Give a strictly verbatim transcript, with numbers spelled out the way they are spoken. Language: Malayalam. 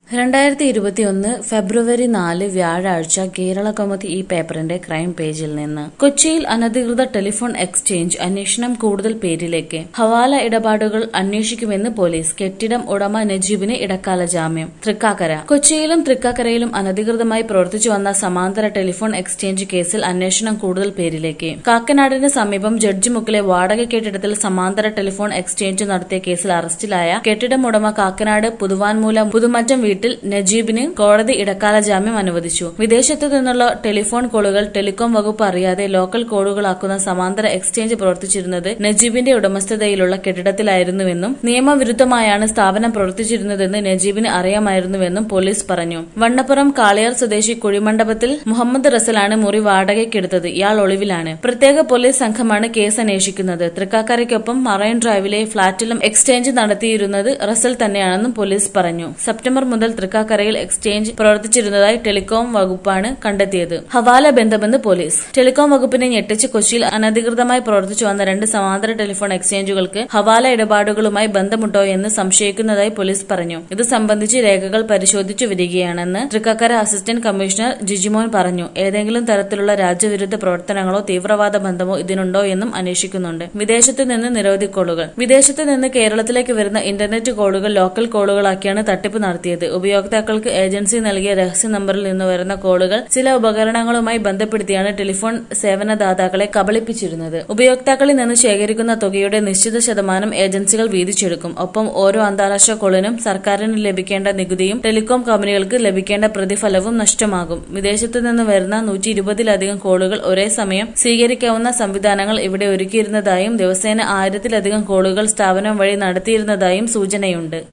രണ്ടായിരത്തി ഇരുപത്തിയൊന്ന് ഫെബ്രുവരി നാല് വ്യാഴാഴ്ച കേരള കൗമുദി ഈ പേപ്പറിന്റെ ക്രൈം പേജിൽ നിന്ന്. കൊച്ചിയിൽ അനധികൃത ടെലിഫോൺ എക്സ്ചേഞ്ച് അന്വേഷണം കൂടുതൽ പേരിലേക്ക്. ഹവാല ഇടപാടുകൾ അന്വേഷിക്കുമെന്ന് പോലീസ്. കെട്ടിടം ഉടമ നജീബിന് ഇടക്കാല ജാമ്യം. തൃക്കാക്കര. കൊച്ചിയിലും തൃക്കാക്കരയിലും അനധികൃതമായി പ്രവർത്തിച്ചു വന്ന സമാന്തര ടെലിഫോൺ എക്സ്ചേഞ്ച് കേസിൽ അന്വേഷണം കൂടുതൽ പേരിലേക്ക്. കാക്കനാടിന് സമീപം ജഡ്ജിമുക്കിലെ വാടക കെട്ടിടത്തിൽ സമാന്തര ടെലിഫോൺ എക്സ്ചേഞ്ച് നടത്തിയ കേസിൽ അറസ്റ്റിലായ കെട്ടിടം ഉടമ കാക്കനാട് പുതുവാൻമൂല പുതുമറ്റം വീട്ടിൽ നജീബിന് കോടതി ഇടക്കാല ജാമ്യം അനുവദിച്ചു. വിദേശത്തു നിന്നുള്ള ടെലിഫോൺ കോളുകൾ ടെലികോം വകുപ്പ് അറിയാതെ ലോക്കൽ കോളുകളാക്കുന്ന സമാന്തര എക്സ്ചേഞ്ച് പ്രവർത്തിച്ചിരുന്നത് നജീബിന്റെ ഉടമസ്ഥതയിലുള്ള കെട്ടിടത്തിലായിരുന്നുവെന്നും നിയമവിരുദ്ധമായാണ് സ്ഥാപനം പ്രവർത്തിച്ചിരുന്നതെന്ന് നജീബിന് അറിയാമായിരുന്നുവെന്നും പോലീസ് പറഞ്ഞു. വണ്ണപ്പുറം കാളിയാർ സ്വദേശി കുഴിമണ്ഡപത്തിൽ മുഹമ്മദ് റസലാണ് മുറി വാടകയ്ക്കെടുത്തത്. ഇയാൾ ഒളിവിലാണ്. പ്രത്യേക പോലീസ് സംഘമാണ് കേസ് അന്വേഷിക്കുന്നത്. തൃക്കാക്കരയ്ക്കൊപ്പം മറൈൻ ഡ്രൈവിലെ ഫ്ളാറ്റിലും എക്സ്ചേഞ്ച് നടത്തിയിരുന്നത് റസൽ തന്നെയാണെന്നും പോലീസ് പറഞ്ഞു. സെപ്റ്റംബർ മുതൽ തൃക്കാക്കരയിൽ എക്സ്ചേഞ്ച് പ്രവർത്തിച്ചിരുന്നതായി ടെലികോം വകുപ്പാണ് കണ്ടെത്തിയത്. ഹവാല ബന്ധമെന്ന് പോലീസ്. ടെലികോം വകുപ്പിനെ ഞെട്ടിച്ച് കൊച്ചിയിൽ അനധികൃതമായി പ്രവർത്തിച്ചു വന്ന രണ്ട് സമാന്തര ടെലിഫോൺ എക്സ്ചേഞ്ചുകൾക്ക് ഹവാല ഇടപാടുകളുമായി ബന്ധമുണ്ടോ എന്ന് സംശയിക്കുന്നതായി പോലീസ് പറഞ്ഞു. ഇത് സംബന്ധിച്ച് രേഖകൾ പരിശോധിച്ചു വരികയാണെന്ന് തൃക്കാക്കര അസിസ്റ്റന്റ് കമ്മീഷണർ ജിജിമോൻ പറഞ്ഞു. ഏതെങ്കിലും തരത്തിലുള്ള രാജ്യവിരുദ്ധ പ്രവർത്തനങ്ങളോ തീവ്രവാദ ബന്ധമോ ഇതിനുണ്ടോ എന്നും അന്വേഷിക്കുന്നുണ്ട്. വിദേശത്ത് നിന്ന് നിരവധി കോളുകൾ. വിദേശത്ത് നിന്ന് കേരളത്തിലേക്ക് വരുന്ന ഇന്റർനെറ്റ് കോളുകൾ ലോക്കൽ കോളുകളാക്കിയാണ് തട്ടിപ്പ് നടത്തിയത്. ഉപയോക്താക്കൾക്ക് ഏജൻസി നൽകിയ രഹസ്യ നമ്പറിൽ നിന്ന് വരുന്ന കോളുകൾ ചില ഉപകരണങ്ങളുമായി ബന്ധപ്പെടുത്തിയാണ് ടെലിഫോൺ സേവനദാതാക്കളെ കബളിപ്പിച്ചിരുന്നത്. ഉപയോക്താക്കളിൽ നിന്ന് ശേഖരിക്കുന്ന തുകയുടെ നിശ്ചിത ശതമാനം ഏജൻസികൾ വീതിച്ചെടുക്കും. ഒപ്പം ഓരോ അന്താരാഷ്ട്ര കോളിനും സർക്കാരിന് ലഭിക്കേണ്ട നികുതിയും ടെലികോം കമ്പനികൾക്ക് ലഭിക്കേണ്ട പ്രതിഫലവും നഷ്ടമാകും. വിദേശത്തു നിന്ന് വരുന്ന നൂറ്റി ഇരുപതിലധികം കോളുകൾ ഒരേ സമയം സ്വീകരിക്കാവുന്ന സംവിധാനങ്ങൾ ഇവിടെ ഒരുക്കിയിരുന്നതായും ദിവസേന ആയിരത്തിലധികം കോളുകൾ സ്ഥാപനം വഴി നടത്തിയിരുന്നതായും സൂചനയുണ്ട്.